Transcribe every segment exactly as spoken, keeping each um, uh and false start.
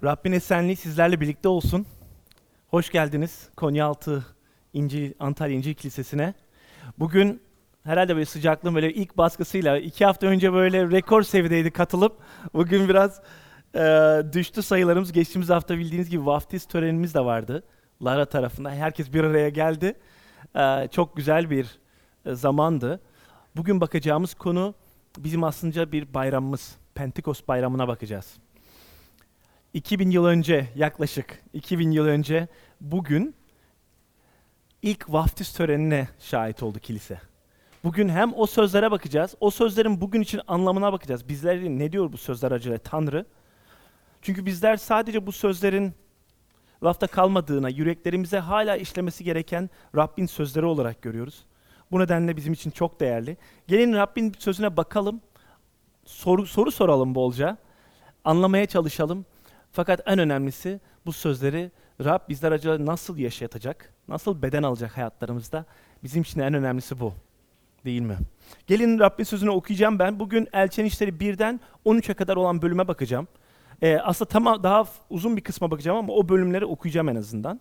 Rabbin esenliği sizlerle birlikte olsun. Hoş geldiniz Konyaaltı İncil, Antalya İncil Kilisesi'ne. Bugün herhalde böyle sıcaklığın böyle ilk baskısıyla iki hafta önce böyle rekor seviyedeydi katılıp bugün biraz e, düştü sayılarımız. Geçtiğimiz hafta bildiğiniz gibi vaftiz törenimiz de vardı. Lara tarafından herkes bir araya geldi. E, çok güzel bir e, zamandı. Bugün bakacağımız konu bizim aslında bir bayramımız. Pentekost bayramına bakacağız. iki bin yıl önce, yaklaşık iki bin yıl önce bugün ilk vaftiz törenine şahit oldu kilise. Bugün hem o sözlere bakacağız, o sözlerin bugün için anlamına bakacağız. Bizler ne diyor bu sözler acaba Tanrı? Çünkü bizler sadece bu sözlerin lafta kalmadığına, yüreklerimize hala işlemesi gereken Rabbin sözleri olarak görüyoruz. Bu nedenle bizim için çok değerli. Gelin Rabbin sözüne bakalım, soru, soru soralım bolca, anlamaya çalışalım. Fakat en önemlisi bu sözleri Rab bizler acaba nasıl yaşatacak, nasıl beden alacak hayatlarımızda? Bizim için en önemlisi bu, değil mi? Gelin Rabbin sözünü okuyacağım ben. Bugün Elçilerin İşleri birden on üçe kadar olan bölüme bakacağım. Ee, aslında tam daha uzun bir kısma bakacağım ama o bölümleri okuyacağım en azından.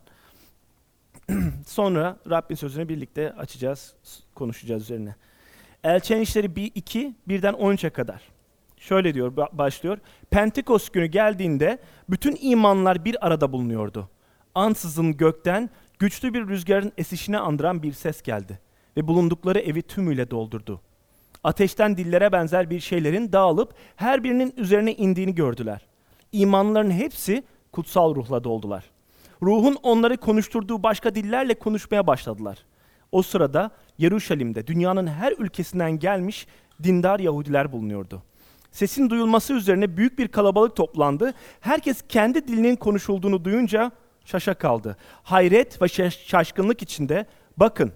Sonra Rabbin sözünü birlikte açacağız, konuşacağız üzerine. Elçilerin İşleri bir, iki, birden on üçe kadar. Şöyle diyor, başlıyor. Pentekost günü geldiğinde bütün imanlar bir arada bulunuyordu. Ansızın gökten güçlü bir rüzgarın esişine andıran bir ses geldi ve bulundukları evi tümüyle doldurdu. Ateşten dillere benzer bir şeylerin dağılıp her birinin üzerine indiğini gördüler. İmanların hepsi kutsal ruhla doldular. Ruhun onları konuşturduğu başka dillerle konuşmaya başladılar. O sırada Yeruşalim'de dünyanın her ülkesinden gelmiş dindar Yahudiler bulunuyordu. Sesin duyulması üzerine büyük bir kalabalık toplandı. Herkes kendi dilinin konuşulduğunu duyunca şaşa kaldı. Hayret ve şaşkınlık içinde bakın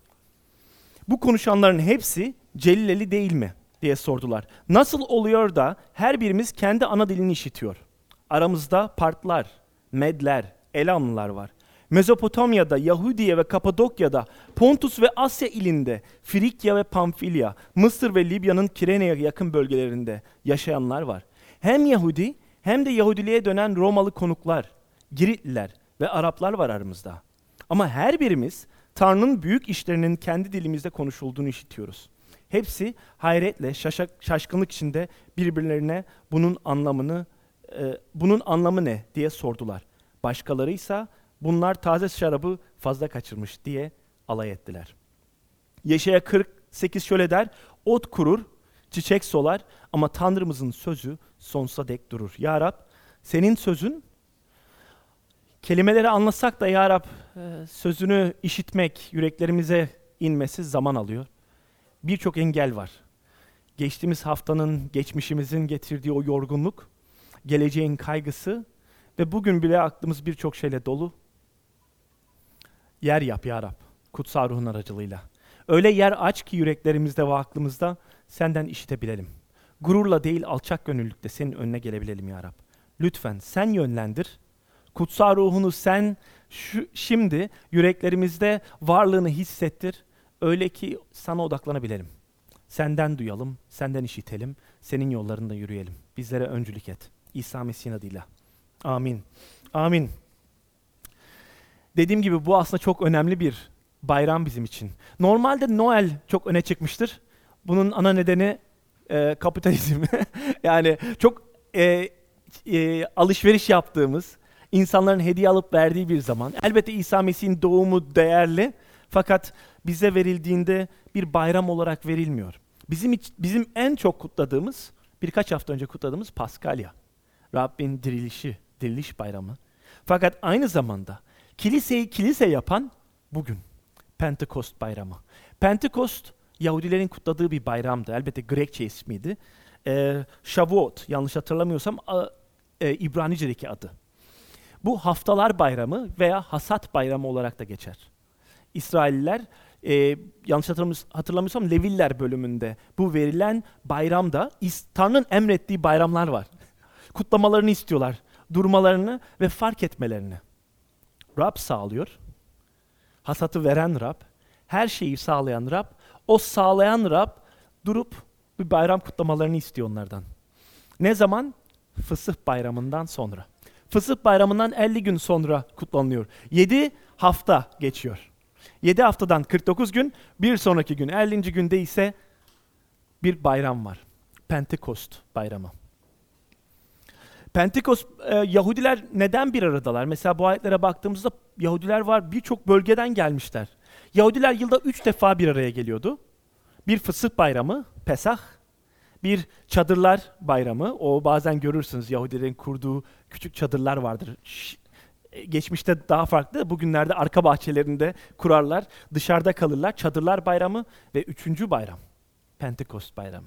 bu konuşanların hepsi Celileli değil mi diye sordular. Nasıl oluyor da her birimiz kendi ana dilini işitiyor? Aramızda Partlar, Medler, Elamlılar var. Mezopotamya'da, Yahudiye ve Kapadokya'da, Pontus ve Asya ilinde, Frikya ve Pamfilya, Mısır ve Libya'nın Kirene'ye yakın bölgelerinde yaşayanlar var. Hem Yahudi hem de Yahudiliğe dönen Romalı konuklar, Giritliler ve Araplar var aramızda. Ama her birimiz Tanrı'nın büyük işlerinin kendi dilimizde konuşulduğunu işitiyoruz. Hepsi hayretle, şaşak, şaşkınlık içinde birbirlerine bunun anlamını, e, bunun anlamı ne diye sordular. Başkaları ise bunlar taze şarabı fazla kaçırmış diye alay ettiler. Yeşaya kırk sekiz şöyle der, ot kurur, çiçek solar ama Tanrımızın sözü sonsuza dek durur. Ya Rab, senin sözün, kelimeleri anlasak da Ya Rab, sözünü işitmek, yüreklerimize inmesi zaman alıyor. Birçok engel var. Geçtiğimiz haftanın, geçmişimizin getirdiği o yorgunluk, geleceğin kaygısı ve bugün bile aklımız birçok şeyle dolu. Yer yap Ya Rab, kutsal ruhun aracılığıyla. Öyle yer aç ki yüreklerimizde ve aklımızda senden işitebilelim. Gururla değil alçak gönüllülükle senin önüne gelebilelim Ya Rab. Lütfen sen yönlendir. Kutsal ruhunu sen şu, şimdi yüreklerimizde varlığını hissettir. Öyle ki sana odaklanabilelim. Senden duyalım, senden işitelim, senin yollarında yürüyelim. Bizlere öncülük et. İsa Mesih'in adıyla. Amin. Amin. Dediğim gibi bu aslında çok önemli bir bayram bizim için. Normalde Noel çok öne çıkmıştır. Bunun ana nedeni e, kapitalizm. Yani çok e, e, alışveriş yaptığımız, insanların hediye alıp verdiği bir zaman. Elbette İsa Mesih'in doğumu değerli fakat bize verildiğinde bir bayram olarak verilmiyor. Bizim iç, bizim en çok kutladığımız, birkaç hafta önce kutladığımız Paskalya. Rabbin dirilişi, diriliş bayramı. Fakat aynı zamanda kiliseyi kilise yapan bugün Pentekost bayramı. Pentekost Yahudilerin kutladığı bir bayramdı. Elbette Grekçe ismiydi. Ee, Shavuot yanlış hatırlamıyorsam a, e, İbranice'deki adı. Bu haftalar bayramı veya hasat bayramı olarak da geçer. İsrailliler e, yanlış hatırlamıyorsam Leviller bölümünde bu verilen bayramda Tanrı'nın emrettiği bayramlar var. Kutlamalarını istiyorlar, durmalarını ve fark etmelerini. Rab sağlıyor, hasatı veren Rab, her şeyi sağlayan Rab, o sağlayan Rab durup bir bayram kutlamalarını istiyor onlardan. Ne zaman? Fısıh bayramından sonra. Fısıh Bayramı'ndan elli gün sonra kutlanıyor. yedi hafta geçiyor. yedi haftadan kırk dokuz gün, bir sonraki gün ellinci günde ise bir bayram var. Pentekost Bayramı. Pentekost, e, Yahudiler neden bir aradalar? Mesela bu ayetlere baktığımızda Yahudiler var, birçok bölgeden gelmişler. Yahudiler yılda üç defa bir araya geliyordu. Bir Fısıh Bayramı, Pesah, bir Çadırlar Bayramı. O bazen görürsünüz Yahudilerin kurduğu küçük çadırlar vardır. Şş, geçmişte daha farklı, bugünlerde arka bahçelerinde kurarlar, dışarıda kalırlar. Çadırlar Bayramı ve üçüncü bayram, Pentekost Bayramı.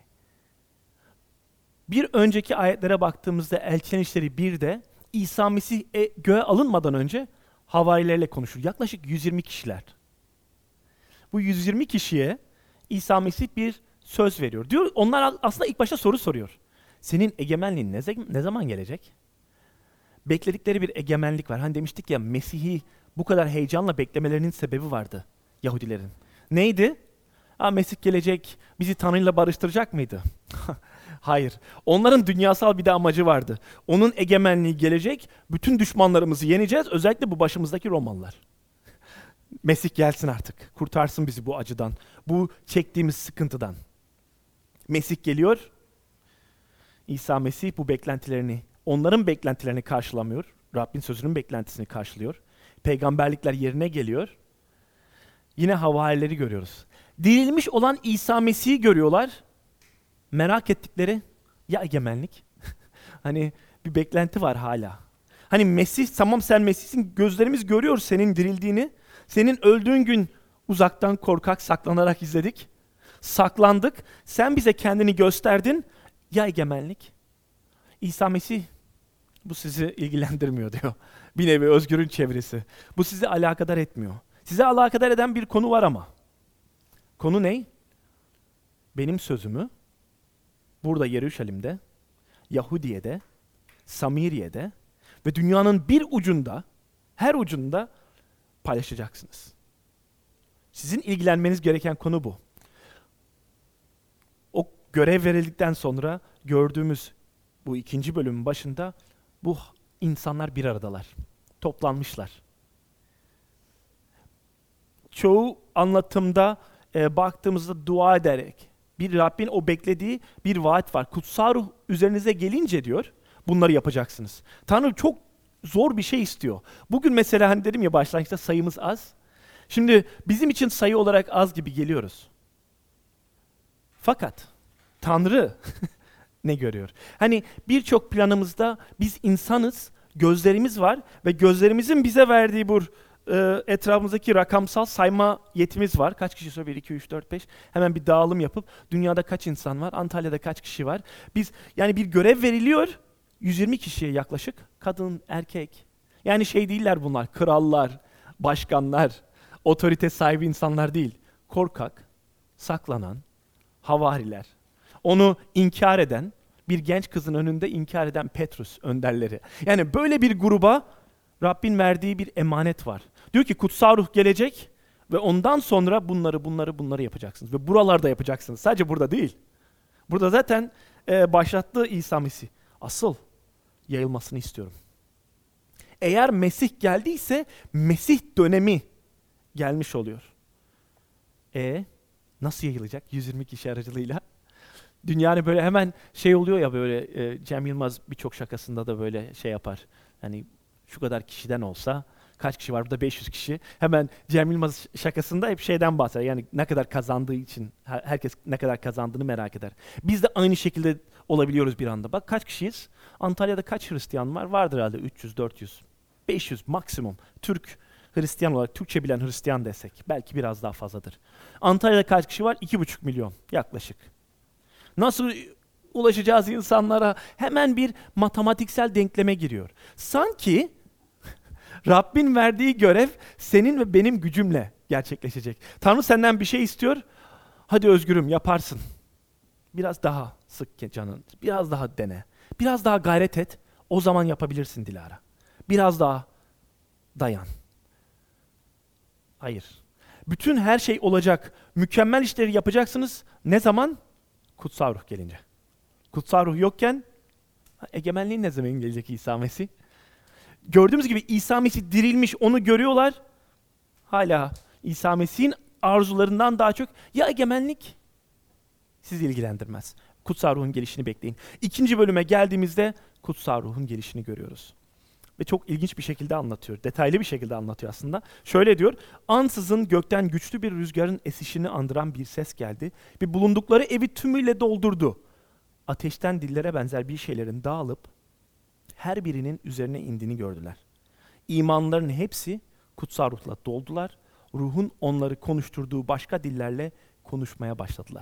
Bir önceki ayetlere baktığımızda Elçilerin İşleri birde İsa Mesih e, göğe alınmadan önce havarilerle konuşur. Yaklaşık yüz yirmi kişiler. Bu yüz yirmi kişiye İsa Mesih bir söz veriyor. Diyor, onlar aslında ilk başta soru soruyor. Senin egemenliğin ne, ne zaman gelecek? Bekledikleri bir egemenlik var. Hani demiştik ya, Mesih'i bu kadar heyecanla beklemelerinin sebebi vardı Yahudilerin. Neydi? Ha, Mesih gelecek, bizi Tanrı'yla barıştıracak mıydı? Hayır. Onların dünyasal bir de amacı vardı. Onun egemenliği gelecek, bütün düşmanlarımızı yeneceğiz, özellikle bu başımızdaki Romalılar. Mesih gelsin artık, kurtarsın bizi bu acıdan, bu çektiğimiz sıkıntıdan. Mesih geliyor, İsa Mesih bu beklentilerini, onların beklentilerini karşılamıyor. Rabbin sözünün beklentisini karşılıyor. Peygamberlikler yerine geliyor. Yine havarileri görüyoruz. Dirilmiş olan İsa Mesih'i görüyorlar. Merak ettikleri ya egemenlik. Hani bir beklenti var hala. Hani Mesih, tamam sen Mesih'sin, gözlerimiz görüyor senin dirildiğini. Senin öldüğün gün uzaktan korkak saklanarak izledik. Saklandık. Sen bize kendini gösterdin. Ya egemenlik. İsa Mesih, bu sizi ilgilendirmiyor diyor. Bir nevi Özgür'ün çevresi. Bu sizi alakadar etmiyor. Size alakadar eden bir konu var ama. Konu ne? Benim sözümü burada Yeruşalim'de, Yahudiye'de, Samiriye'de ve dünyanın bir ucunda, her ucunda paylaşacaksınız. Sizin ilgilenmeniz gereken konu bu. O görev verildikten sonra gördüğümüz bu ikinci bölümün başında bu insanlar bir aradalar. Toplanmışlar. Çoğu anlatımda e, baktığımızda dua ederek, bir Rabbin o beklediği bir vaat var. Kutsal ruh üzerinize gelince diyor, bunları yapacaksınız. Tanrı çok zor bir şey istiyor. Bugün mesela hani dedim ya başlangıçta sayımız az. Şimdi bizim için sayı olarak az gibi geliyoruz. Fakat Tanrı ne görüyor? Hani birçok planımızda biz insanız, gözlerimiz var ve gözlerimizin bize verdiği bu e, etrafımızdaki rakamsal sayma yetimiz var. Kaç kişi söylüyor? bir, iki, üç, dört, beş. Hemen bir dağılım yapıp dünyada kaç insan var? Antalya'da kaç kişi var? Biz yani bir görev veriliyor. yüz yirmi kişiye yaklaşık. Kadın, erkek. Yani şey değiller bunlar. Krallar, başkanlar, otorite sahibi insanlar değil. Korkak, saklanan, havariler. Onu inkar eden, bir genç kızın önünde inkar eden Petrus önderleri. Yani böyle bir gruba Rabbin verdiği bir emanet var. Diyor ki kutsal ruh gelecek ve ondan sonra bunları bunları bunları yapacaksınız. Ve buralarda yapacaksınız. Sadece burada değil. Burada zaten e, başlattığı İsa Mesih. Asıl yayılmasını istiyorum. Eğer Mesih geldiyse Mesih dönemi gelmiş oluyor. E nasıl yayılacak? yüz yirmi kişi aracılığıyla. Dünyanın böyle hemen şey oluyor ya böyle e, Cem Yılmaz birçok şakasında da böyle şey yapar. Yani şu kadar kişiden olsa kaç kişi var burada? beş yüz kişi. Hemen Cem Yılmaz şakasında hep şeyden bahseder. Yani ne kadar kazandığı için her, herkes ne kadar kazandığını merak eder. Biz de aynı şekilde olabiliyoruz bir anda. Bak kaç kişiyiz? Antalya'da kaç Hristiyan var? Vardır herhalde üç yüz, dört yüz, beş yüz maksimum. Türk Hristiyan olarak, Türkçe bilen Hristiyan desek belki biraz daha fazladır. Antalya'da kaç kişi var? iki buçuk milyon yaklaşık. Nasıl ulaşacağız insanlara? Hemen bir matematiksel denkleme giriyor. Sanki Rabbin verdiği görev senin ve benim gücümle gerçekleşecek. Tanrı senden bir şey istiyor. Hadi Özgür'üm yaparsın. Biraz daha sık canın. Biraz daha dene. Biraz daha gayret et. O zaman yapabilirsin Dilara. Biraz daha dayan. Hayır. Bütün her şey olacak. Mükemmel işleri yapacaksınız. Ne zaman? Kutsal ruh gelince. Kutsal ruh yokken egemenliğin ne zaman gelecek İsa Mesih? Gördüğümüz gibi İsa Mesih dirilmiş, onu görüyorlar. Hala İsa Mesih'in arzularından daha çok ya egemenlik sizi ilgilendirmez. Kutsal Ruh'un gelişini bekleyin. İkinci bölüme geldiğimizde Kutsal Ruh'un gelişini görüyoruz. Ve çok ilginç bir şekilde anlatıyor. Detaylı bir şekilde anlatıyor aslında. Şöyle diyor, ansızın gökten güçlü bir rüzgarın esişini andıran bir ses geldi. Ve bulundukları evi tümüyle doldurdu. Ateşten dillere benzer bir şeylerin dağılıp her birinin üzerine indiğini gördüler. İmanların hepsi kutsal ruhla doldular. Ruhun onları konuşturduğu başka dillerle konuşmaya başladılar.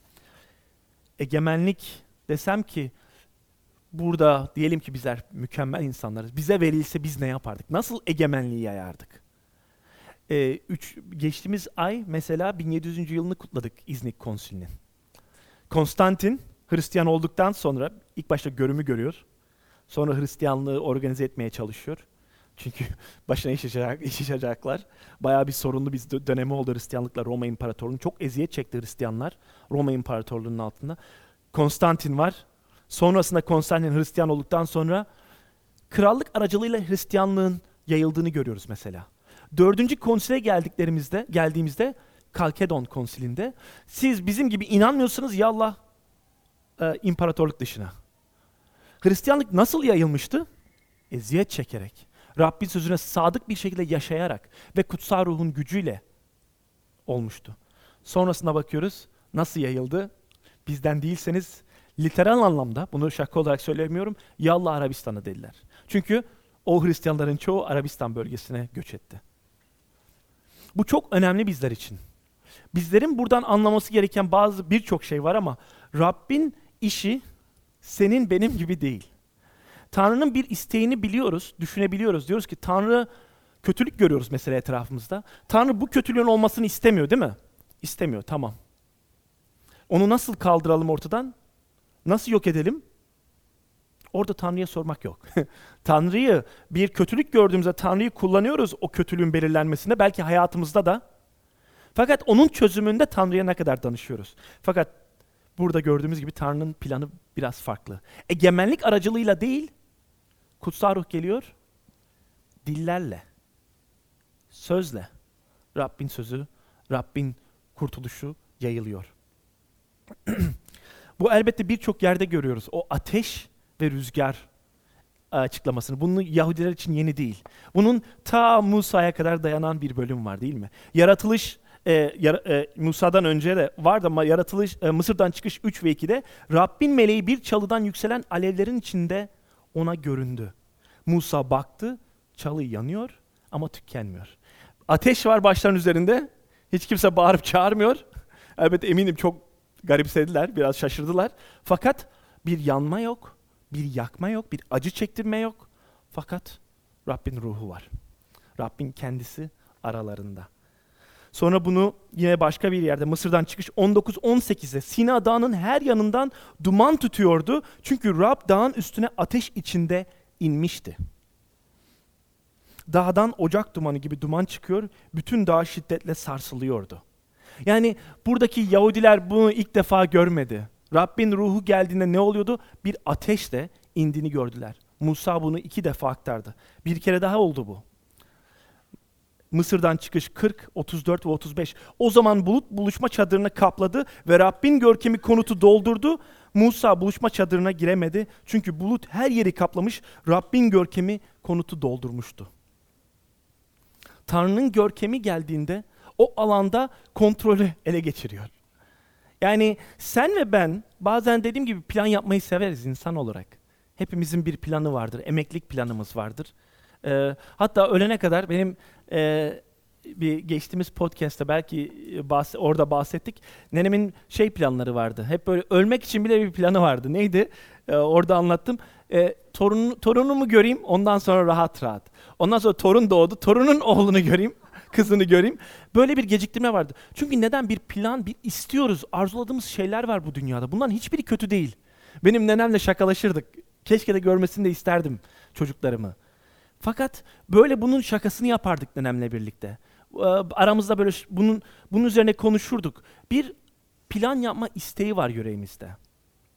Egemenlik desem ki, burada diyelim ki bizler mükemmel insanlarız. Bize verilse biz ne yapardık? Nasıl egemenliği yayardık? Ee, üç, geçtiğimiz ay mesela bin yedi yüzüncü yılını kutladık İznik Konsili'nin. Konstantin Hristiyan olduktan sonra ilk başta görümü görüyor. Sonra Hristiyanlığı organize etmeye çalışıyor. Çünkü başına iş açacak, iş açacaklar. Bayağı bir sorunlu bir dönemi oldu Hristiyanlıkla Roma İmparatorluğu'nun. Çok eziyet çekti Hristiyanlar Roma İmparatorluğu'nun altında. Konstantin var. Sonrasında Konstantin Hristiyan olduktan sonra krallık aracılığıyla Hristiyanlığın yayıldığını görüyoruz mesela. Dördüncü konsile geldiklerimizde, geldiğimizde Kalkedon konsilinde siz bizim gibi inanmıyorsanız yallah e, imparatorluk dışına. Hristiyanlık nasıl yayılmıştı? Eziyet çekerek, Rabbin sözüne sadık bir şekilde yaşayarak ve kutsal ruhun gücüyle olmuştu. Sonrasında bakıyoruz nasıl yayıldı? Bizden değilseniz literal anlamda, bunu şaka olarak söylemiyorum, yallah Arabistan'a dediler. Çünkü o Hristiyanların çoğu Arabistan bölgesine göç etti. Bu çok önemli bizler için. Bizlerin buradan anlaması gereken bazı birçok şey var ama Rabbin işi senin benim gibi değil. Tanrı'nın bir isteğini biliyoruz, düşünebiliyoruz. Diyoruz ki Tanrı, kötülük görüyoruz mesela etrafımızda. Tanrı bu kötülüğün olmasını istemiyor değil mi? İstemiyor, tamam. Onu nasıl kaldıralım ortadan? Nasıl yok edelim? Orada Tanrı'ya sormak yok. Tanrı'yı, bir kötülük gördüğümüzde Tanrı'yı kullanıyoruz o kötülüğün belirlenmesinde, belki hayatımızda da. Fakat onun çözümünde Tanrı'ya ne kadar danışıyoruz? Fakat burada gördüğümüz gibi Tanrı'nın planı biraz farklı. Egemenlik aracılığıyla değil, kutsal ruh geliyor, dillerle, sözle, Rabbin sözü, Rabbin kurtuluşu yayılıyor. Bu elbette birçok yerde görüyoruz. O ateş ve rüzgar açıklamasını. Bunun Yahudiler için yeni değil. Bunun ta Musa'ya kadar dayanan bir bölüm var değil mi? Yaratılış e, yara, e, Musa'dan önce de vardı ama yaratılış e, Mısır'dan çıkış üç ve iki'de Rabbin meleği bir çalıdan yükselen alevlerin içinde ona göründü. Musa baktı, çalı yanıyor ama tükenmiyor. Ateş var başların üzerinde. Hiç kimse bağırıp çağırmıyor. Elbette eminim çok garipsediler, biraz şaşırdılar. Fakat bir yanma yok, bir yakma yok, bir acı çektirme yok. Fakat Rabbin ruhu var. Rabbin kendisi aralarında. Sonra bunu yine başka bir yerde, Mısır'dan çıkış on dokuz on sekiz'de Sina Dağı'nın her yanından duman tutuyordu. Çünkü Rab dağın üstüne ateş içinde inmişti. Dağdan ocak dumanı gibi duman çıkıyor, bütün dağ şiddetle sarsılıyordu. Yani buradaki Yahudiler bunu ilk defa görmedi. Rabbin ruhu geldiğinde ne oluyordu? Bir ateşle indiğini gördüler. Musa bunu iki defa aktardı. Bir kere daha oldu bu. Mısır'dan çıkış kırk, otuz dört ve otuz beş. O zaman bulut buluşma çadırını kapladı ve Rabbin görkemi konutu doldurdu. Musa buluşma çadırına giremedi. Çünkü bulut her yeri kaplamış, Rabbin görkemi konutu doldurmuştu. Tanrı'nın görkemi geldiğinde o alanda kontrolü ele geçiriyor. Yani sen ve ben bazen dediğim gibi plan yapmayı severiz insan olarak. Hepimizin bir planı vardır, emeklilik planımız vardır. Ee, hatta ölene kadar benim e, bir geçtiğimiz podcast'ta belki bahs- orada bahsettik. Nenemin şey planları vardı. Hep böyle ölmek için bile bir planı vardı. Neydi? Ee, orada anlattım. Ee, torun, torunumu göreyim, ondan sonra rahat rahat. Ondan sonra torun doğdu, torunun oğlunu göreyim, kızını göreyim. Böyle bir geciktirme vardı. Çünkü neden? Bir plan, bir istiyoruz, arzuladığımız şeyler var bu dünyada. Bunların hiçbiri kötü değil. Benim nenemle şakalaşırdık. Keşke de görmesini de isterdim çocuklarımı. Fakat böyle bunun şakasını yapardık nenemle birlikte. Aramızda böyle bunun bunun üzerine konuşurduk. Bir plan yapma isteği var yüreğimizde.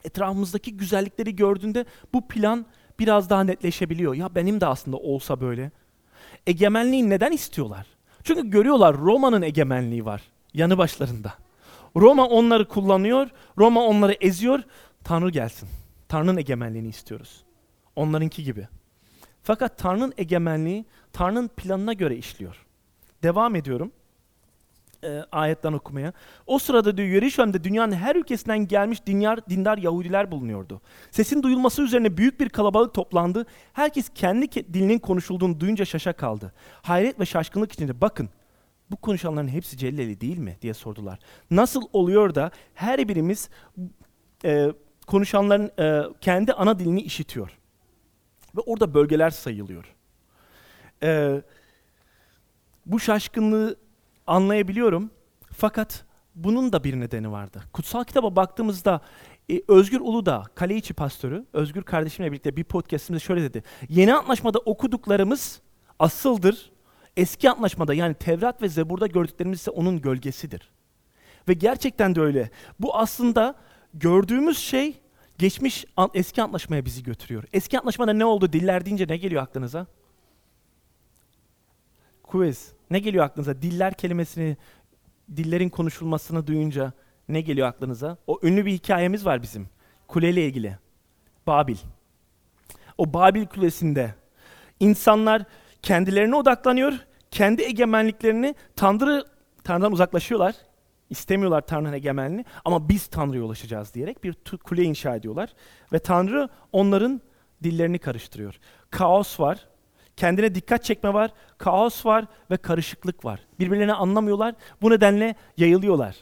etrafımızdaki güzellikleri gördüğünde bu plan biraz daha netleşebiliyor. Ya benim de aslında olsa böyle. Egemenliği neden istiyorlar? Çünkü görüyorlar Roma'nın egemenliği var yanı başlarında. Roma onları kullanıyor, Roma onları eziyor. Tanrı gelsin. Tanrı'nın egemenliğini istiyoruz. Onlarınki gibi. Fakat Tanrı'nın egemenliği Tanrı'nın planına göre işliyor. Devam ediyorum e, ayetten okumaya. O sırada diyor Yeruşalim'de dünyanın her ülkesinden gelmiş dindar, dindar Yahudiler bulunuyordu. Sesin duyulması üzerine büyük bir kalabalık toplandı. Herkes kendi ke- dilinin konuşulduğunu duyunca şaşa kaldı. Hayret ve şaşkınlık içinde bakın bu konuşanların hepsi Celileli değil mi diye sordular. Nasıl oluyor da her birimiz e, konuşanların e, kendi ana dilini işitiyor? Ve orada bölgeler sayılıyor. E, bu şaşkınlığı anlayabiliyorum. Fakat bunun da bir nedeni vardı. Kutsal kitaba baktığımızda e, Özgür Uludağ, Kaleiçi pastörü, Özgür kardeşimle birlikte bir podcastimizde şöyle dedi. Yeni antlaşmada okuduklarımız asıldır. Eski antlaşmada yani Tevrat ve Zebur'da gördüklerimiz ise onun gölgesidir. Ve gerçekten de öyle. Bu aslında gördüğümüz şey geçmiş an, eski antlaşmaya bizi götürüyor. Eski antlaşmada ne oldu? Diller deyince ne geliyor aklınıza? Quiz. Ne geliyor aklınıza? Diller kelimesini, dillerin konuşulmasını duyunca ne geliyor aklınıza? O ünlü bir hikayemiz var bizim. Kuleyle ilgili. Babil. O Babil kulesinde insanlar kendilerine odaklanıyor, kendi egemenliklerini, Tanrı, Tanrı'dan uzaklaşıyorlar. İstemiyorlar Tanrı'nın egemenliğini ama biz Tanrı'ya ulaşacağız diyerek bir kule inşa ediyorlar. Ve Tanrı onların dillerini karıştırıyor. Kaos var, kendine dikkat çekme var, kaos var ve karışıklık var. Birbirlerini anlamıyorlar, bu nedenle yayılıyorlar.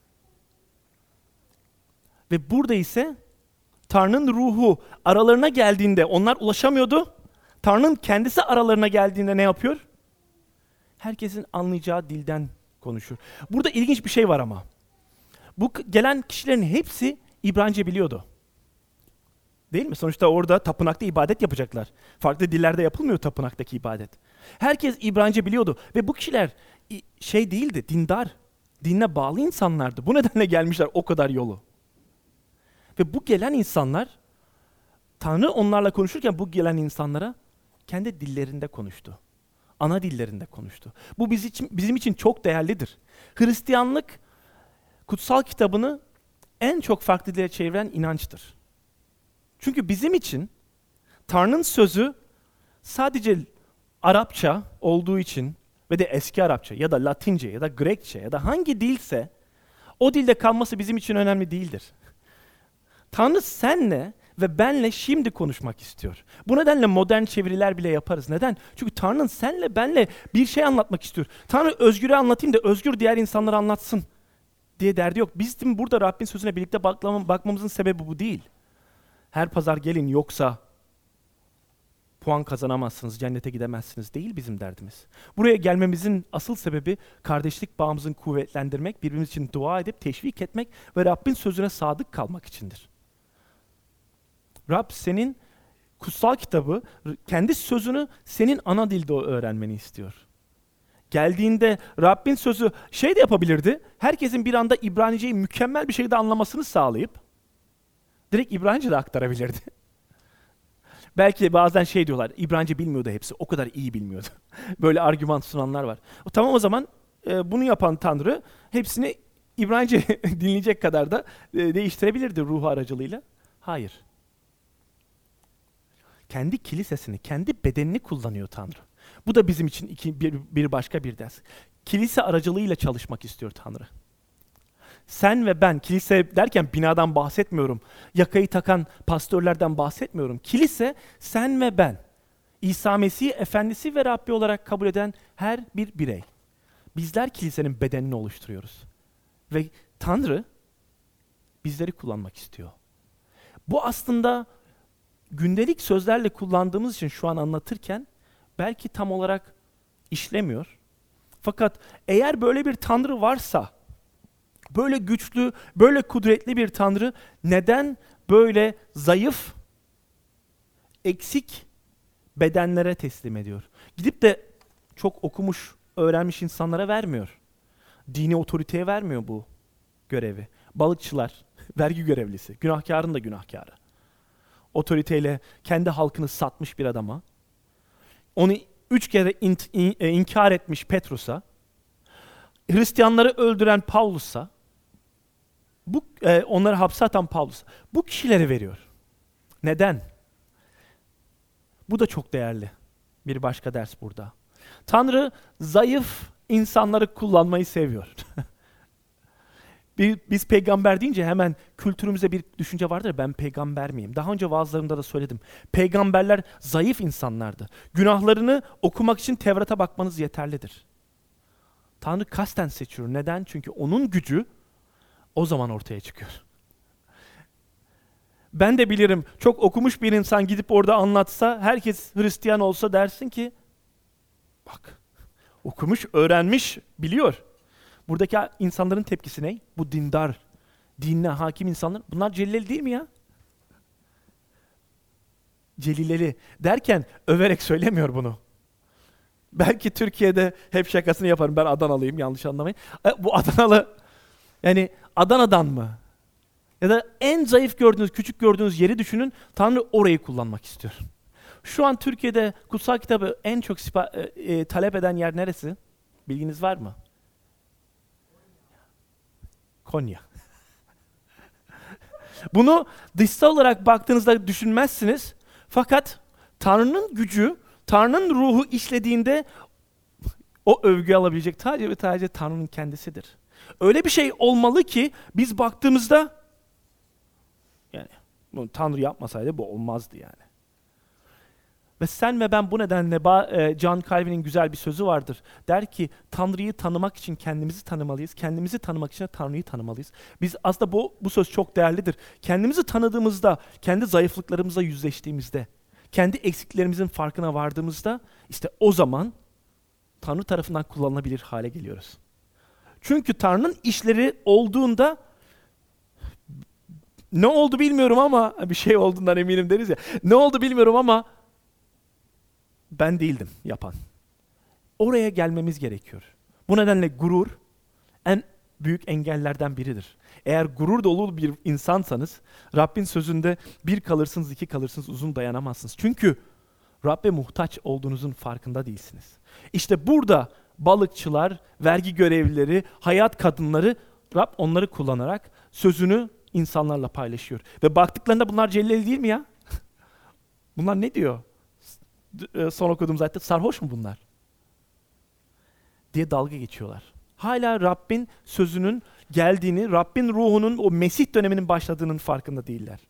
Ve burada ise Tanrı'nın ruhu aralarına geldiğinde onlar ulaşamıyordu. Tanrı'nın kendisi aralarına geldiğinde ne yapıyor? Herkesin anlayacağı dilden konuşur. Burada ilginç bir şey var ama. Bu gelen kişilerin hepsi İbranice biliyordu. Değil mi? Sonuçta orada tapınakta ibadet yapacaklar. Farklı dillerde yapılmıyor tapınaktaki ibadet. Herkes İbranice biliyordu ve bu kişiler şey değildi, dindar, dinle bağlı insanlardı. Bu nedenle gelmişler o kadar yolu. Ve bu gelen insanlar, Tanrı onlarla konuşurken bu gelen insanlara kendi dillerinde konuştu. Ana dillerinde konuştu. Bu bizim için, bizim için çok değerlidir. Hristiyanlık, kutsal kitabını en çok farklı dile çeviren inançtır. Çünkü bizim için Tanrı'nın sözü sadece Arapça olduğu için ve de eski Arapça ya da Latince ya da Grekçe ya da hangi dilse o dilde kalması bizim için önemli değildir. Tanrı senle ve benle şimdi konuşmak istiyor. Bu nedenle modern çeviriler bile yaparız. Neden? Çünkü Tanrı'nın senle benle bir şey anlatmak istiyor. Tanrı Özgür'e anlatayım da Özgür diğer insanlara anlatsın diye derdi yok. Bizim burada Rabbin sözüne birlikte bakmamızın sebebi bu değil. Her pazar gelin yoksa puan kazanamazsınız, cennete gidemezsiniz değil bizim derdimiz. Buraya gelmemizin asıl sebebi kardeşlik bağımızın kuvvetlendirmek, birbirimiz için dua edip teşvik etmek ve Rabbin sözüne sadık kalmak içindir. Rab senin kutsal kitabı, kendi sözünü senin ana dilde öğrenmeni istiyor. Geldiğinde Rabbin sözü şey de yapabilirdi, herkesin bir anda İbranice'yi mükemmel bir şekilde anlamasını sağlayıp direkt İbranice de aktarabilirdi. Belki bazen şey diyorlar, İbranice bilmiyordu hepsi, o kadar iyi bilmiyordu. Böyle argüman sunanlar var. O, tamam o zaman e, bunu yapan Tanrı hepsini İbranice dinleyecek kadar da e, değiştirebilirdi ruhu aracılığıyla. Hayır. Kendi kilisesini, kendi bedenini kullanıyor Tanrı. Bu da bizim için iki, bir, bir başka bir ders. Kilise aracılığıyla çalışmak istiyor Tanrı. Sen ve ben, kilise derken binadan bahsetmiyorum. Yakayı takan pastörlerden bahsetmiyorum. Kilise sen ve ben. İsa Mesih Efendisi ve Rabbi olarak kabul eden her bir birey. Bizler kilisenin bedenini oluşturuyoruz. Ve Tanrı bizleri kullanmak istiyor. Bu aslında gündelik sözlerle kullandığımız için şu an anlatırken belki tam olarak işlemiyor. Fakat eğer böyle bir Tanrı varsa, böyle güçlü, böyle kudretli bir Tanrı neden böyle zayıf, eksik bedenlere teslim ediyor? Gidip de çok okumuş, öğrenmiş insanlara vermiyor. Dini otoriteye vermiyor bu görevi. Balıkçılar, Vergi görevlisi. Günahkarın da günahkarı. Otoriteyle kendi halkını satmış bir adama. Onu üç kere in, in, e, inkar etmiş Petrus'a. Hristiyanları öldüren Paulus'a. Bu, e, onları hapse atan Paulus. Bu kişileri veriyor. Neden? Bu da çok değerli. Bir başka ders burada. Tanrı zayıf insanları kullanmayı seviyor. Biz peygamber deyince hemen kültürümüzde bir düşünce vardır. Ben peygamber miyim? Daha önce vaazlarımda da söyledim. Peygamberler zayıf insanlardı. Günahlarını okumak için Tevrat'a bakmanız yeterlidir. Tanrı kasten seçiyor. Neden? Çünkü onun gücü o zaman ortaya çıkıyor. Ben de bilirim, çok okumuş bir insan gidip orada anlatsa, herkes Hristiyan olsa dersin ki, bak, okumuş, öğrenmiş, biliyor. Buradaki insanların tepkisi ne? Bu dindar, dinine hakim insanlar. Bunlar celileli değil mi ya? Celileli derken överek söylemiyor bunu. Belki Türkiye'de hep şakasını yaparım. Ben Adanalıyım, yanlış anlamayın. E, bu Adanalı, yani Adana'dan mı? Ya da en zayıf gördüğünüz, küçük gördüğünüz yeri düşünün. Tanrı orayı kullanmak istiyor. Şu an Türkiye'de kutsal kitabı en çok sipa, e, e, talep eden yer neresi? Bilginiz var mı? Konya. Bunu dışsal olarak baktığınızda düşünmezsiniz. Fakat Tanrı'nın gücü, Tanrı'nın ruhu işlediğinde o övgü alabilecek sadece ve sadece Tanrı'nın kendisidir. Öyle bir şey olmalı ki biz baktığımızda, yani bunu Tanrı yapmasaydı bu olmazdı yani. Ve sen ve ben bu nedenle John Calvin'in güzel bir sözü vardır. Der ki Tanrı'yı tanımak için kendimizi tanımalıyız. Kendimizi tanımak için de Tanrı'yı tanımalıyız. Biz aslında bu, bu söz çok değerlidir. Kendimizi tanıdığımızda, kendi zayıflıklarımızla yüzleştiğimizde, kendi eksiklerimizin farkına vardığımızda işte o zaman Tanrı tarafından kullanılabilir hale geliyoruz. Çünkü Tanrı'nın işleri olduğunda ne oldu bilmiyorum ama bir şey olduğundan eminim deriz ya. Ne oldu bilmiyorum ama ben değildim yapan. Oraya gelmemiz gerekiyor. Bu nedenle gurur en büyük engellerden biridir. Eğer gurur dolu bir insansanız Rabbin sözünde bir kalırsınız, iki kalırsınız, uzun dayanamazsınız. Çünkü Rabbe muhtaç olduğunuzun farkında değilsiniz. İşte burada balıkçılar, vergi görevlileri, hayat kadınları, Rab onları kullanarak sözünü insanlarla paylaşıyor. Ve baktıklarında bunlar celleli değil mi ya? Bunlar ne diyor? Son okuduğum zaten sarhoş mu bunlar? Diye dalga geçiyorlar. Hala Rabbin sözünün geldiğini, Rabbin ruhunun o Mesih döneminin başladığının farkında değiller.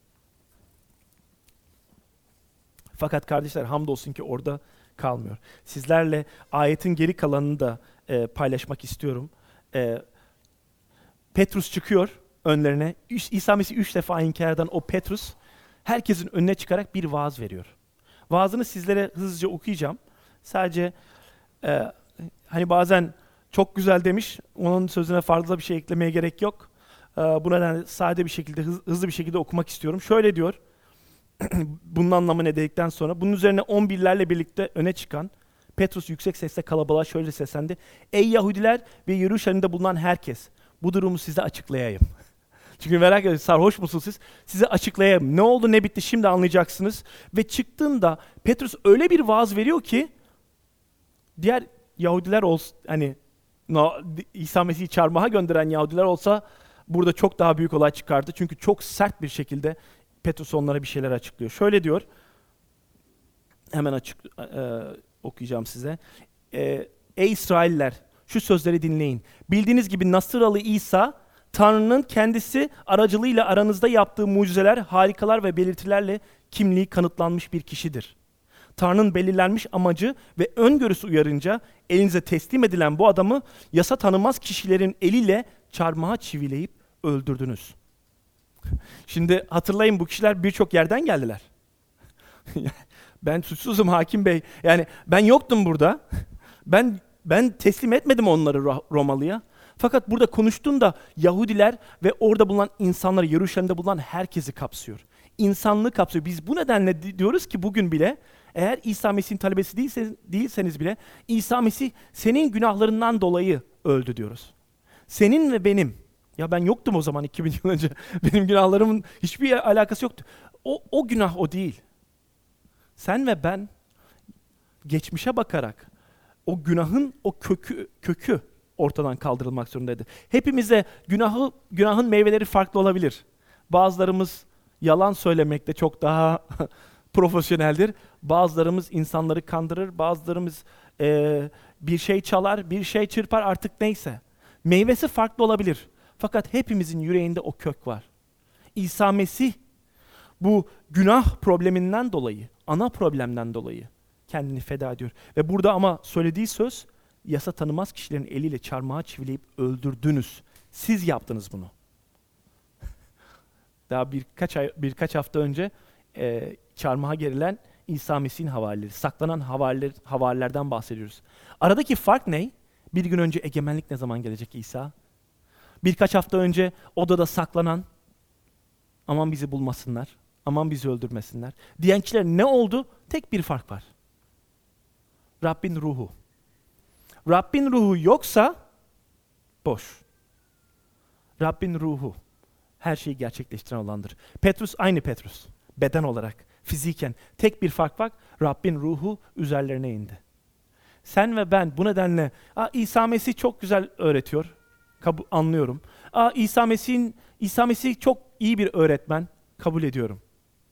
Fakat kardeşler hamdolsun ki orada kalmıyor. Sizlerle ayetin geri kalanını da e, paylaşmak istiyorum. E, Petrus çıkıyor önlerine. İsa Mesih üç defa inkar eden o Petrus herkesin önüne çıkarak bir vaaz veriyor. Vaazını sizlere hızlıca okuyacağım. Sadece e, hani bazen çok güzel demiş, onun sözüne fazla bir şey eklemeye gerek yok. E, bu nedenle sade bir şekilde, hız, hızlı bir şekilde okumak istiyorum. Şöyle diyor, bunun anlamı ne dedikten sonra, bunun üzerine on birlerle birlikte öne çıkan Petrus yüksek sesle kalabalığa şöyle seslendi. Ey Yahudiler ve Yeruşalim'de bulunan herkes, bu durumu size açıklayayım. Çünkü merak ediyorum, sarhoş musunuz siz? Size açıklayayım. Ne oldu, ne bitti şimdi anlayacaksınız. Ve çıktığında Petrus öyle bir vaaz veriyor ki, diğer Yahudiler olsa, hani no, İsa Mesih'i çarmıha gönderen Yahudiler olsa burada çok daha büyük olay çıkardı. Çünkü çok sert bir şekilde Petrus onlara bir şeyler açıklıyor. Şöyle diyor, hemen açık e, okuyacağım size. E, Ey İsrailler, şu sözleri dinleyin. Bildiğiniz gibi Nasıralı İsa, Tanrı'nın kendisi aracılığıyla aranızda yaptığı mucizeler, harikalar ve belirtilerle kimliği kanıtlanmış bir kişidir. Tanrı'nın belirlenmiş amacı ve öngörüsü uyarınca elinize teslim edilen bu adamı yasa tanımaz kişilerin eliyle çarmıha çivileyip öldürdünüz. Şimdi hatırlayın, bu kişiler birçok yerden geldiler. Ben suçsuzum hakim bey. Yani ben yoktum burada. Ben ben teslim etmedim onları Romalıya. Fakat burada konuştuğunda Yahudiler ve orada bulunan insanları, Yeruşalim'de bulunan herkesi kapsıyor. İnsanlığı kapsıyor. Biz bu nedenle diyoruz ki bugün bile, eğer İsa Mesih'in talebesi değilseniz, değilseniz bile, İsa Mesih senin günahlarından dolayı öldü diyoruz. Senin ve benim, Ya ben yoktum o zaman iki bin yıl önce. Benim günahlarımın hiçbir alakası yoktu. O, o günah o değil. Sen ve ben geçmişe bakarak o günahın o kökü kökü ortadan kaldırılmak zorundaydı. Hepimize günahı günahın meyveleri farklı olabilir. Bazılarımız yalan söylemekte çok daha profesyoneldir. Bazılarımız insanları kandırır, bazılarımız eee, bir şey çalar, bir şey çırpar artık neyse. Meyvesi farklı olabilir. Fakat hepimizin yüreğinde o kök var. İsa Mesih bu günah probleminden dolayı, ana problemden dolayı kendini feda ediyor. Ve burada ama söylediği söz, yasa tanımaz kişilerin eliyle çarmıha çivileyip öldürdünüz. Siz yaptınız bunu. Daha birkaç ay, birkaç hafta önce e, çarmıha gerilen İsa Mesih'in havarileri, saklanan havariler, havarilerden bahsediyoruz. Aradaki fark ne? Bir gün önce egemenlik ne zaman gelecek İsa? Birkaç hafta önce odada saklanan, aman bizi bulmasınlar, aman bizi öldürmesinler diyen kişiler ne oldu? Tek bir fark var. Rabbin ruhu. Rabbin ruhu yoksa boş. Rabbin ruhu her şeyi gerçekleştiren olandır. Petrus aynı Petrus. Beden olarak, fiziken tek bir fark var. Rabbin ruhu üzerlerine indi. Sen ve ben bu nedenle Aa, İsa Mesih çok güzel öğretiyor. Kabul, anlıyorum. Aa, İsa Mesih'in İsa Mesih çok iyi bir öğretmen. Kabul ediyorum.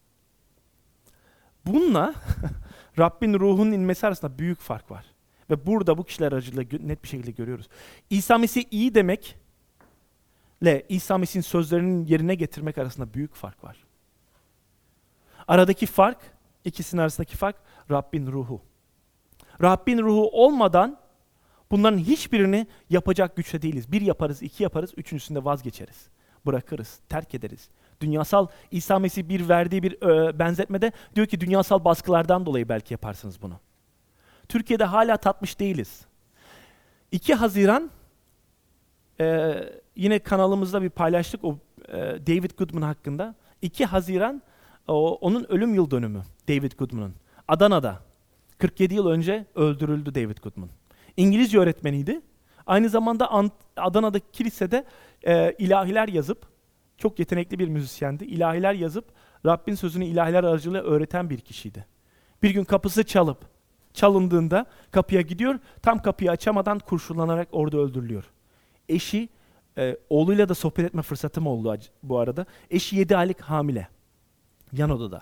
Bununla Rabbin ruhunun inmesi arasında büyük fark var. Ve burada bu kişiler aracılığıyla net bir şekilde görüyoruz. İsa Mesih iyi demekle İsa Mesih'in sözlerinin yerine getirmek arasında büyük fark var. Aradaki fark, ikisinin arasındaki fark Rabbin ruhu. Rabbin ruhu olmadan bunların hiçbirini yapacak güçte değiliz. Bir yaparız, iki yaparız, üçüncüsünde vazgeçeriz. Bırakırız, terk ederiz. Dünyasal, İsa Mesih bir verdiği bir e, benzetmede diyor ki dünyasal baskılardan dolayı belki yaparsınız bunu. Türkiye'de hala tatmış değiliz. iki Haziran e, yine kanalımızda bir paylaştık o e, David Goodman hakkında. iki Haziran o, onun ölüm yıl dönümü David Goodman'ın. Adana'da kırk yedi yıl önce öldürüldü David Goodman. İngilizce öğretmeniydi. Aynı zamanda Ant- Adana'daki kilisede e, ilahiler yazıp, çok yetenekli bir müzisyendi. İlahiler yazıp Rabbin sözünü ilahiler aracılığıyla öğreten bir kişiydi. Bir gün kapısı çalıp çalındığında kapıya gidiyor. Tam kapıyı açamadan kurşunlanarak orada öldürülüyor. Eşi, e, oğluyla da sohbet etme fırsatım oldu ac- bu arada. Eşi yedi aylık hamile. Yan odada.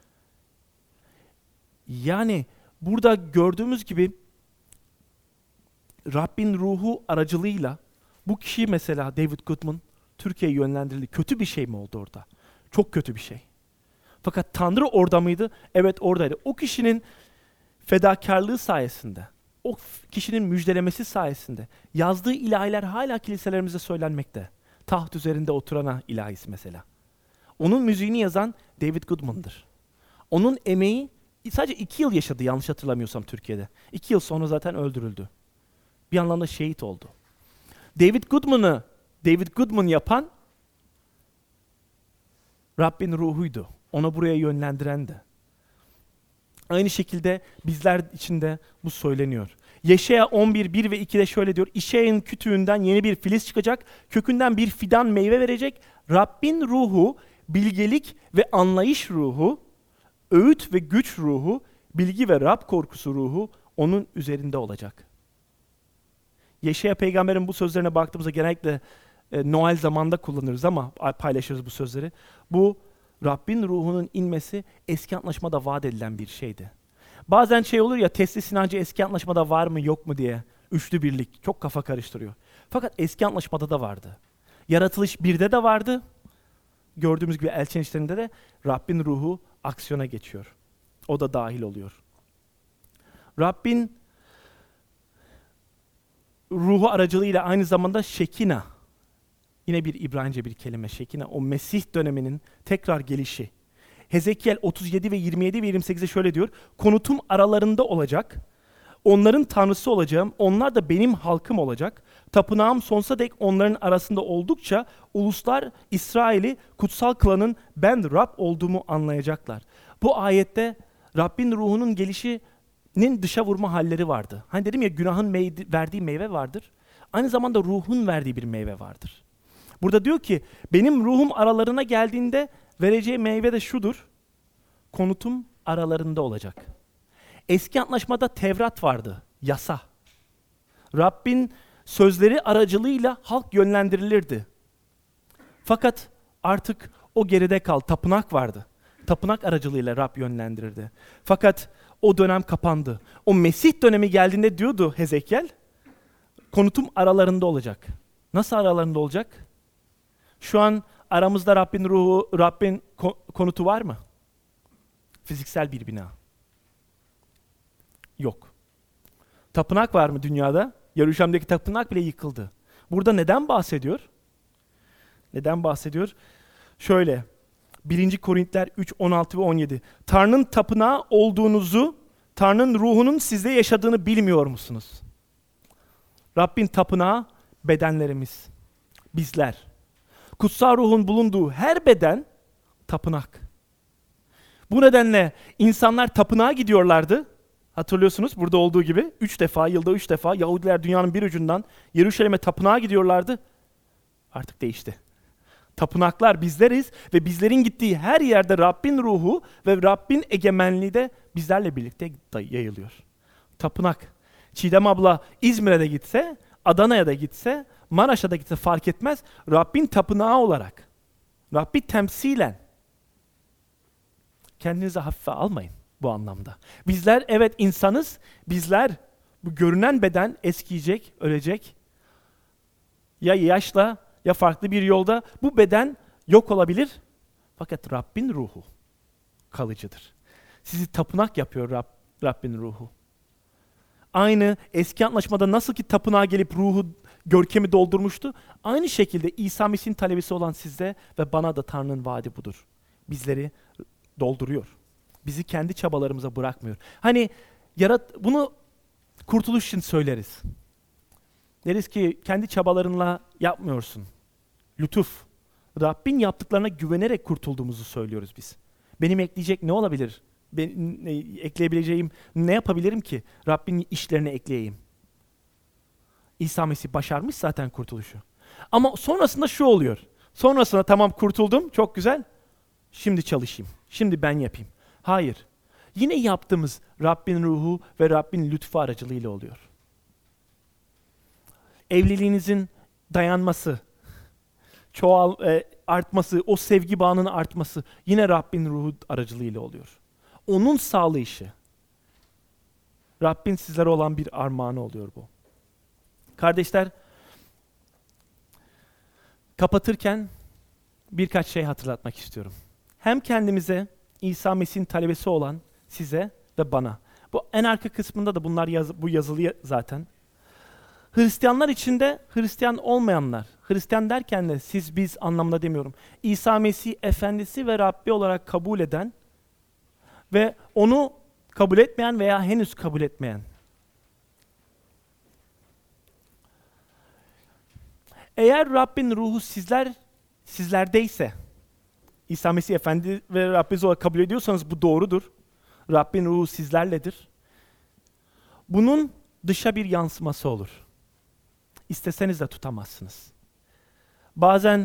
Yani burada gördüğümüz gibi Rabbin ruhu aracılığıyla bu kişi mesela David Goodman Türkiye'ye yönlendirildi. Kötü bir şey mi oldu orada? Çok kötü bir şey. Fakat Tanrı orada mıydı? Evet oradaydı. O kişinin fedakarlığı sayesinde, o kişinin müjdelemesi sayesinde yazdığı ilahiler hala kiliselerimizde söylenmekte. Taht üzerinde oturana ilahisi mesela. Onun müziğini yazan David Goodman'dır. Onun emeği sadece iki yıl yaşadı yanlış hatırlamıyorsam Türkiye'de. İki yıl sonra zaten öldürüldü. Bir anlamda şehit oldu. David Goodman'ı David Goodman yapan Rabbin ruhuydu. Onu buraya yönlendiren de. Aynı şekilde bizler için de bu söyleniyor. Yeşaya on bir, bir ve ikide şöyle diyor. İşeğin kütüğünden yeni bir filiz çıkacak, kökünden bir fidan meyve verecek. Rabbin ruhu, bilgelik ve anlayış ruhu, öğüt ve güç ruhu, bilgi ve Rab korkusu ruhu onun üzerinde olacak. Yeşaya peygamberin bu sözlerine baktığımızda genellikle e, Noel zamanında kullanırız ama paylaşırız bu sözleri. Bu Rabbin ruhunun inmesi eski antlaşmada vaat edilen bir şeydi. Bazen şey olur ya teslis inancı eski antlaşmada var mı yok mu diye. Üçlü birlik çok kafa karıştırıyor. Fakat eski antlaşmada da vardı. Yaratılış birde de vardı. Gördüğümüz gibi elçin işlerinde de Rabbin ruhu aksiyona geçiyor. O da dahil oluyor. Rabbin ruhu aracılığıyla aynı zamanda Şekina, yine bir İbranice bir kelime Şekina, o Mesih döneminin tekrar gelişi. Hezekiel otuz yedi ve yirmi yedi ve yirmi sekizde şöyle diyor. Konutum aralarında olacak. Onların tanrısı olacağım. Onlar da benim halkım olacak. Tapınağım sonsuza dek onların arasında oldukça uluslar İsrail'i kutsal kılanın ben Rab olduğumu anlayacaklar. Bu ayette Rabbin ruhunun gelişinin dışa vurma halleri vardı. Hani dedim ya günahın meyde, verdiği meyve vardır. Aynı zamanda ruhun verdiği bir meyve vardır. Burada diyor ki benim ruhum aralarına geldiğinde vereceği meyve de şudur. Konutum aralarında olacak. Eski antlaşmada Tevrat vardı, yasa. Rabbin sözleri aracılığıyla halk yönlendirilirdi. Fakat artık o geride kaldı. Tapınak vardı. Tapınak aracılığıyla Rab yönlendirirdi. Fakat o dönem kapandı. O Mesih dönemi geldiğinde diyordu Hezekiel, konutum aralarında olacak. Nasıl aralarında olacak? Şu an aramızda Rabbin ruhu, Rabbin konutu var mı? Fiziksel bir bina. Yok. Tapınak var mı dünyada? Yeruşalim'deki tapınak bile yıkıldı. Burada neden bahsediyor? Neden bahsediyor? Şöyle, birinci Korintiler üç, on altı ve on yedi. Tanrı'nın tapınağı olduğunuzu, Tanrı'nın ruhunun sizde yaşadığını bilmiyor musunuz? Rabbin tapınağı bedenlerimiz, bizler. Kutsal ruhun bulunduğu her beden tapınak. Bu nedenle insanlar tapınağa gidiyorlardı. Hatırlıyorsunuz burada olduğu gibi. Üç defa, yılda üç defa Yahudiler dünyanın bir ucundan Yeruşalim'e tapınağa gidiyorlardı. Artık değişti. Tapınaklar bizleriz ve bizlerin gittiği her yerde Rabbin ruhu ve Rabbin egemenliği de bizlerle birlikte yayılıyor. Tapınak. Çiğdem abla İzmir'e de gitse, Adana'ya da gitse, Maraş'a da gitse fark etmez. Rabbin tapınağı olarak, Rabbi temsilen. Kendinizi hafife almayın bu anlamda. Bizler evet insanız, bizler bu görünen beden eskiyecek, ölecek. Ya yaşla ya farklı bir yolda bu beden yok olabilir. Fakat Rabbin ruhu kalıcıdır. Sizi tapınak yapıyor Rab, Rabbin ruhu. Aynı eski antlaşmada nasıl ki tapınağa gelip ruhu, görkemi doldurmuştu. Aynı şekilde İsa Mesih'in talebesi olan size ve bana da Tanrı'nın vaadi budur. Bizleri dolduruyor. Bizi kendi çabalarımıza bırakmıyor. Hani yarat bunu kurtuluş için söyleriz. Deriz ki kendi çabalarınla yapmıyorsun. Lütuf. Rabbin yaptıklarına güvenerek kurtulduğumuzu söylüyoruz biz. Benim ekleyecek ne olabilir? Ben, ne, ekleyebileceğim ne yapabilirim ki? Rabbin işlerine ekleyeyim. İsa Mesih başarmış zaten kurtuluşu. Ama sonrasında şu oluyor. Sonrasında tamam kurtuldum, çok güzel. Şimdi çalışayım. Şimdi ben yapayım. Hayır. Yine yaptığımız Rabbin ruhu ve Rabbin lütfu aracılığıyla oluyor. Evliliğinizin dayanması, çoğal, e, artması, o sevgi bağının artması yine Rabbin ruhu aracılığıyla oluyor. Onun sağlayışı. Rabbin sizlere olan bir armağanı oluyor bu. Kardeşler, kapatırken birkaç şey hatırlatmak istiyorum. Hem kendimize, İsa Mesih'in talebesi olan size ve bana. Bu en arka kısmında da bunlar yaz, bu yazılı zaten. Hristiyanlar içinde Hristiyan olmayanlar, Hristiyan derken de siz biz anlamında demiyorum. İsa Mesih Efendisi ve Rabbi olarak kabul eden ve onu kabul etmeyen veya henüz kabul etmeyen. Eğer Rabbin ruhu sizler sizlerdeyse, İsa Mesih Efendi ve Rabbiniz olarak kabul ediyorsanız bu doğrudur. Rabbin ruhu sizlerledir. Bunun dışa bir yansıması olur. İsteseniz de tutamazsınız. Bazen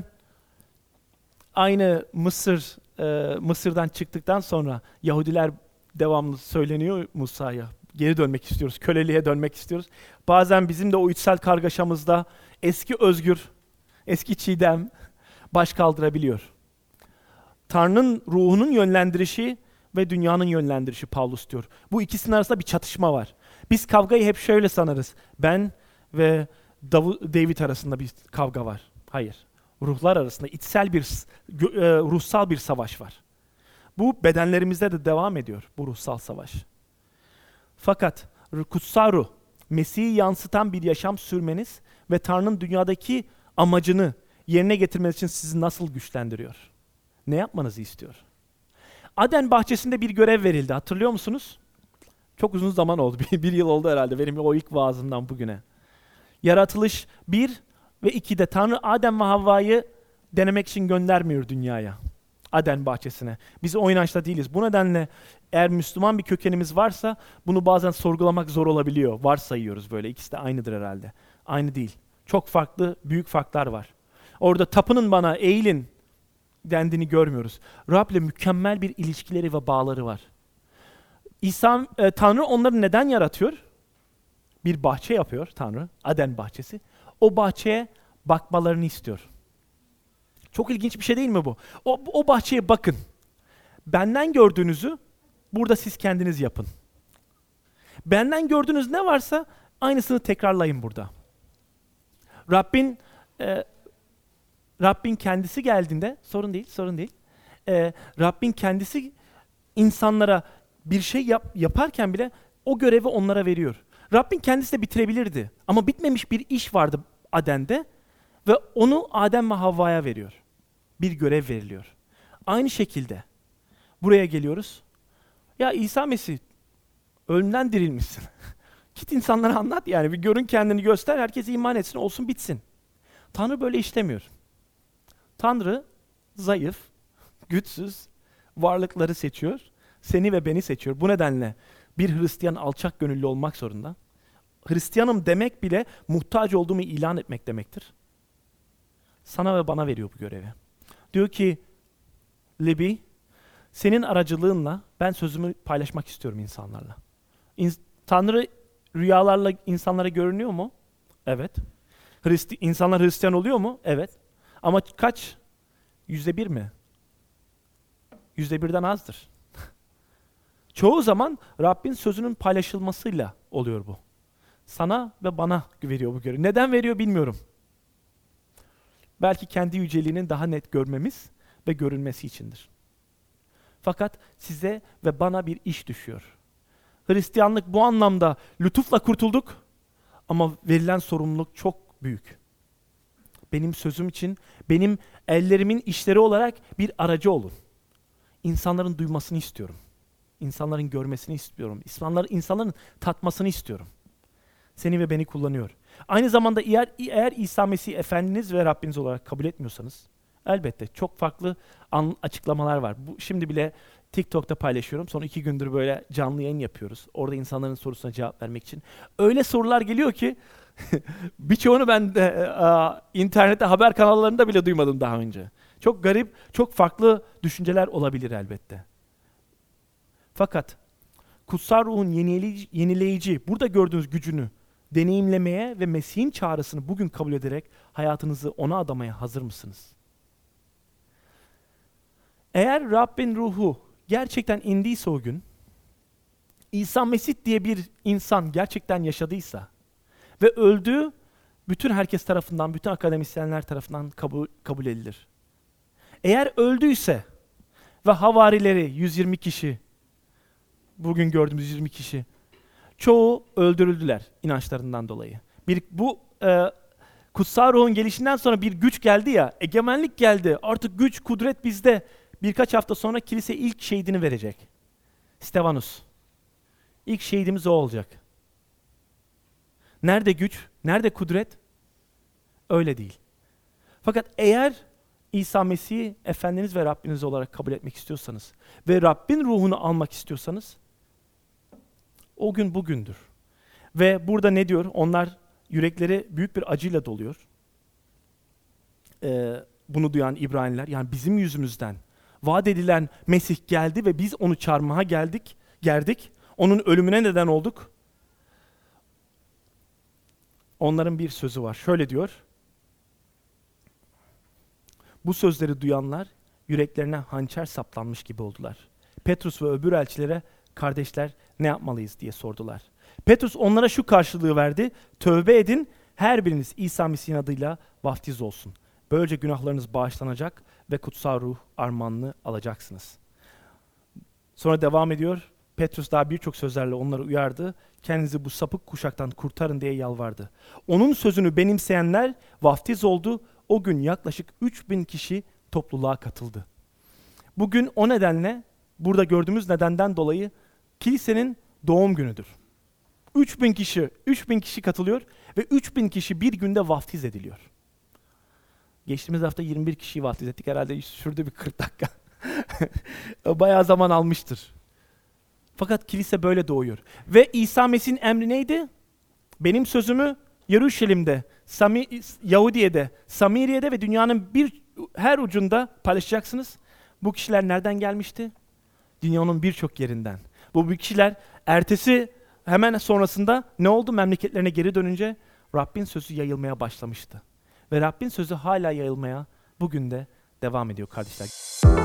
aynı Mısır, e, Mısır'dan çıktıktan sonra Yahudiler devamlı söyleniyor Musa'ya. Geri dönmek istiyoruz, köleliğe dönmek istiyoruz. Bazen bizim de o içsel kargaşamızda eski özgür, eski çiğdem baş kaldırabiliyor. Tanrı'nın ruhunun yönlendirişi ve dünyanın yönlendirişi Pavlus diyor. Bu ikisinin arasında bir çatışma var. Biz kavgayı hep şöyle sanarız. Ben ve David arasında bir kavga var. Hayır. Ruhlar arasında içsel bir, ruhsal bir savaş var. Bu bedenlerimizde de devam ediyor bu ruhsal savaş. Fakat kutsal ruh, Mesih'i yansıtan bir yaşam sürmeniz ve Tanrı'nın dünyadaki amacını yerine getirmeniz için sizi nasıl güçlendiriyor? Ne yapmanızı istiyor? Aden bahçesinde bir görev verildi. Hatırlıyor musunuz? Çok uzun zaman oldu. Bir, bir yıl oldu herhalde benim o ilk vaazımdan bugüne. Yaratılış bir ve ikide Tanrı Adem ve Havva'yı denemek için göndermiyor dünyaya. Aden bahçesine. Biz o inançta değiliz. Bu nedenle eğer Müslüman bir kökenimiz varsa bunu bazen sorgulamak zor olabiliyor. Varsayıyoruz böyle. İkisi de aynıdır herhalde. Aynı değil. Çok farklı, büyük farklar var. Orada tapının bana, eğilin dendiğini görmüyoruz. Rab'le mükemmel bir ilişkileri ve bağları var. İsa, e, Tanrı onları neden yaratıyor? Bir bahçe yapıyor Tanrı, Aden bahçesi. O bahçeye bakmalarını istiyor. Çok ilginç bir şey değil mi bu? O, o bahçeye bakın. Benden gördüğünüzü burada siz kendiniz yapın. Benden gördüğünüz ne varsa aynısını tekrarlayın burada. Rabbin e, Rabbin kendisi geldiğinde, sorun değil, sorun değil. E, Rabbin kendisi insanlara bir şey yap, yaparken bile o görevi onlara veriyor. Rabbin kendisi de bitirebilirdi. Ama bitmemiş bir iş vardı Aden'de ve onu Adem ve Havva'ya veriyor. Bir görev veriliyor. Aynı şekilde buraya geliyoruz. Ya İsa Mesih, ölümden dirilmişsin. Git insanlara anlat yani. Bir görün, kendini göster, herkes iman etsin, olsun bitsin. Tanrı böyle işlemiyor. Tanrı zayıf, güçsüz varlıkları seçiyor. Seni ve beni seçiyor. Bu nedenle bir Hristiyan alçak gönüllü olmak zorunda. Hristiyanım demek bile muhtaç olduğumu ilan etmek demektir. Sana ve bana veriyor bu görevi. Diyor ki, Libby, senin aracılığınla ben sözümü paylaşmak istiyorum insanlarla. İns- Tanrı rüyalarla insanlara görünüyor mu? Evet. Hristi- insanlar Hristiyan oluyor mu? Evet. Ama kaç? Yüzde bir mi? Yüzde birden azdır. Çoğu zaman Rabbin sözünün paylaşılmasıyla oluyor bu. Sana ve bana veriyor bu görevi. Neden veriyor bilmiyorum. Belki kendi yüceliğinin daha net görmemiz ve görünmesi içindir. Fakat size ve bana bir iş düşüyor. Hristiyanlık bu anlamda lütufla kurtulduk ama verilen sorumluluk çok büyük. Benim sözüm için, benim ellerimin işleri olarak bir aracı olun. İnsanların duymasını istiyorum. İnsanların görmesini istiyorum. İnsanların, insanların tatmasını istiyorum. Seni ve beni kullanıyor. Aynı zamanda eğer, eğer İsa Mesih Efendiniz ve Rabbiniz olarak kabul etmiyorsanız, elbette çok farklı an, açıklamalar var. Bu, şimdi bile TikTok'ta paylaşıyorum. Son iki gündür böyle canlı yayın yapıyoruz. Orada insanların sorusuna cevap vermek için. Öyle sorular geliyor ki birçoğunu ben de a, internette haber kanallarında bile duymadım daha önce. Çok garip, çok farklı düşünceler olabilir elbette. Fakat kutsal ruhun yenileyici, yenileyici, burada gördüğünüz gücünü deneyimlemeye ve Mesih'in çağrısını bugün kabul ederek hayatınızı ona adamaya hazır mısınız? Eğer Rabbin ruhu gerçekten indiyse o gün, İsa Mesih diye bir insan gerçekten yaşadıysa ve öldüğü bütün herkes tarafından, bütün akademisyenler tarafından kabul, kabul edilir. Eğer öldüyse ve havarileri yüz yirmi kişi, bugün gördüğümüz yüz yirmi kişi, çoğu öldürüldüler inançlarından dolayı. Bir bu e, kutsal ruhun gelişinden sonra bir güç geldi ya, egemenlik geldi. Artık güç, kudret bizde. Birkaç hafta sonra kilise ilk şehidini verecek. Stefanus. İlk şehidimiz o olacak. Nerede güç? Nerede kudret? Öyle değil. Fakat eğer İsa Mesih'i Efendiniz ve Rabbiniz olarak kabul etmek istiyorsanız ve Rabbin ruhunu almak istiyorsanız o gün bugündür. Ve burada ne diyor? Onlar yürekleri büyük bir acıyla doluyor. Ee, bunu duyan İbraniler, yani bizim yüzümüzden vaat edilen Mesih geldi ve biz onu çarmıha geldik, gerdik. Onun ölümüne neden olduk. Onların bir sözü var. Şöyle diyor. Bu sözleri duyanlar yüreklerine hançer saplanmış gibi oldular. Petrus ve öbür elçilere, kardeşler ne yapmalıyız diye sordular. Petrus onlara şu karşılığı verdi. Tövbe edin, her biriniz İsa Mesih'in adıyla vaftiz olsun. Böylece günahlarınız bağışlanacak ve kutsal ruh armağanını alacaksınız. Sonra devam ediyor. Petrus daha birçok sözlerle onları uyardı. Kendinizi bu sapık kuşaktan kurtarın diye yalvardı. Onun sözünü benimseyenler vaftiz oldu. O gün yaklaşık üç bin kişi topluluğa katıldı. Bugün o nedenle, burada gördüğümüz nedenden dolayı kilisenin doğum günüdür. üç bin kişi, üç bin kişi katılıyor ve üç bin kişi bir günde vaftiz ediliyor. Geçtiğimiz hafta yirmi bir kişiyi vaftiz ettik. Herhalde sürdü bir kırk dakika. Bayağı zaman almıştır. Fakat kilise böyle doğuyor. Ve İsa Mesih'in emri neydi? Benim sözümü Yeruşalim'de, Sami, Yahudiye'de, Samiriye'de ve dünyanın bir her ucunda paylaşacaksınız. Bu kişiler nereden gelmişti? Dünyanın birçok yerinden. Bu kişiler ertesi hemen sonrasında ne oldu? Memleketlerine geri dönünce Rabbin sözü yayılmaya başlamıştı. Ve Rabbin sözü hala yayılmaya bugün de devam ediyor kardeşler.